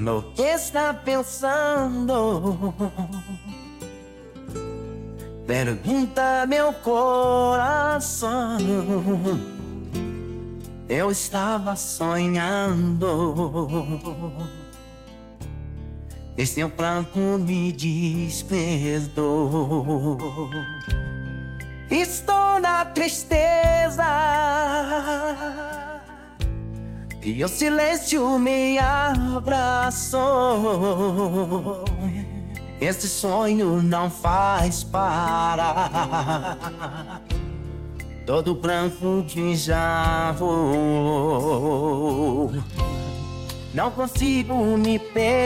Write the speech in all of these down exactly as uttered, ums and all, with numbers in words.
no que está pensando. Pergunta meu coração. Eu estava sonhando. Esse teu pranto me despertou. Estou na tristeza e o silêncio me abraçou. Esse sonho não faz parar. Todo pranto que já voou. Não consigo me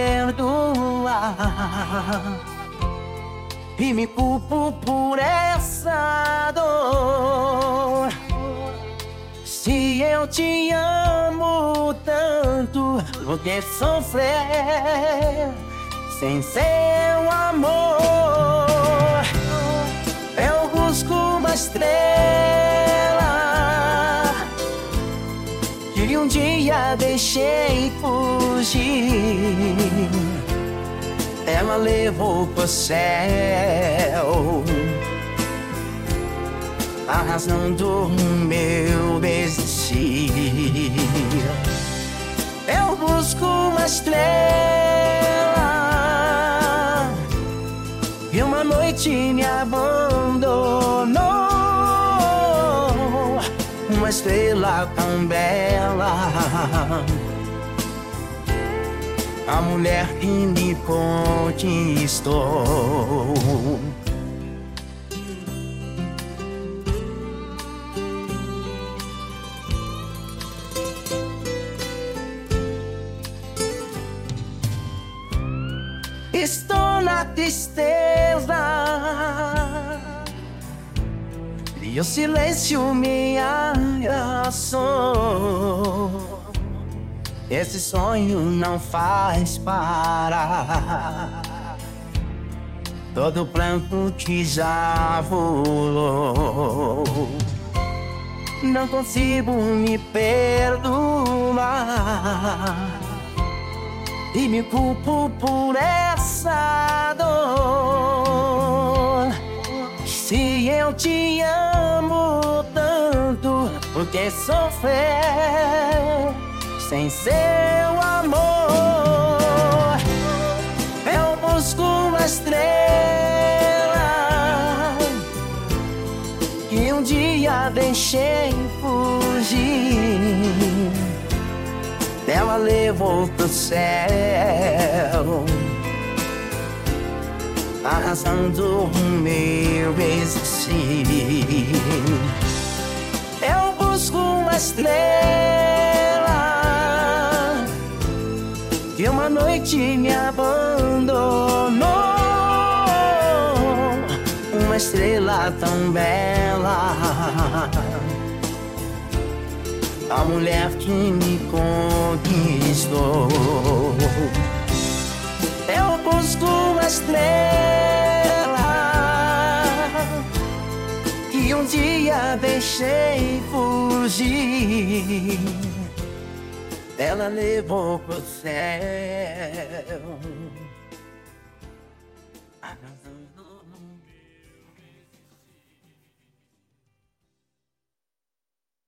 perdoar e me culpo por essa dor. Se eu te amo tanto, por que sofrer sem seu amor? Eu busco uma estrela que um dia deixei fugir. Ela levou pro céu a razão do meu existir. Eu busco uma estrela e uma noite me abandonou. Uma estrela tão bela, a mulher que me conquistou. Estou na tristeza e o silêncio me abraçou. Esse sonho não faz parar. Todo pranto que já voou. Não consigo me perdoar e me culpo por essa dor. Se eu te amo tanto, por que sofrer sem seu amor? Eu busco uma estrela que um dia deixei fugir. Ela levou pro céu a razão do meu existir. Eu busco uma estrela que uma noite me abandonou. Uma estrela tão bela, a mulher que me conquistou. Eu busco uma estrela que um dia deixei fugir. Ela levou pro céu a razão do